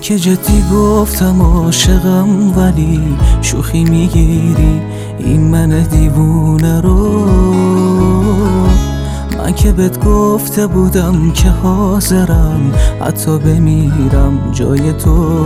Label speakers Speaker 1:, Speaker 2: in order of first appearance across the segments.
Speaker 1: که جدی گفتم عاشقم ولی شوخی میگیری این من دیوونه رو. من که بهت گفته بودم که حاضرم حتی بمیرم جای تو.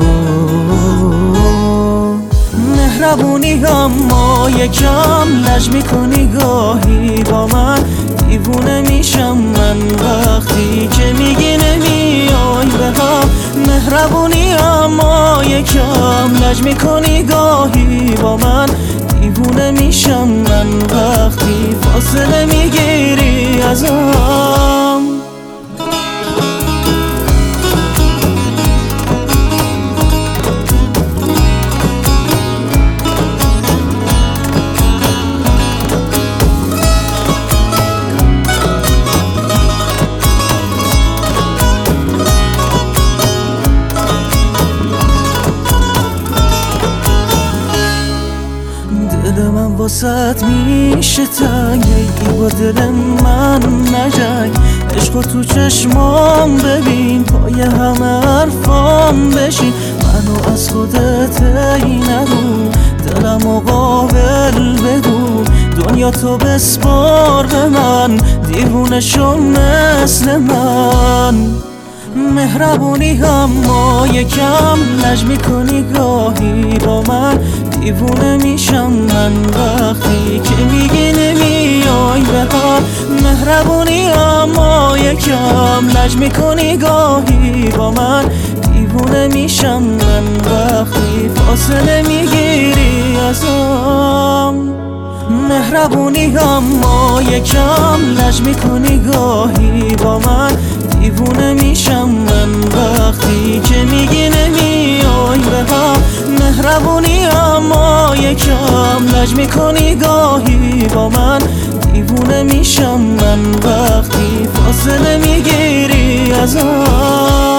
Speaker 1: مهربونی اما یکم لج میکنی گاهی با من، دیوونه میشم من وقتی که میگی نمیای به هم. مهربونی اما یکم لج میکنی گاهی با من، دیوونه میشم من وقتی فاصله میگیری ازم. دل من واسط میشه تنگ، ای با دل من نجنگ. عشق تو چشمام ببین، پای همه حرفام بشین. منو از خودت ای نرو، دلم و قابل بگو. دنیا تو بسپار به من، دیوونه شو مثل من. مهربونی اما یکم لج میکنی گاهی با من، دیوونه میشم من وقتی که میگی نمیای به هم. مهربونی اما یکم لج میکنی گاهی با من، دیوونه میشم من وقتی فاصله میگیری ازم. مهربونی اما یکم لج میکنی گاهی با من، دیوونه میشم من وقتی که میگی نمیای به هم. مهربونی اما یکم لج میکنی گاهی با من، دیوونه میشم من وقتی فاصله میگیری ازم.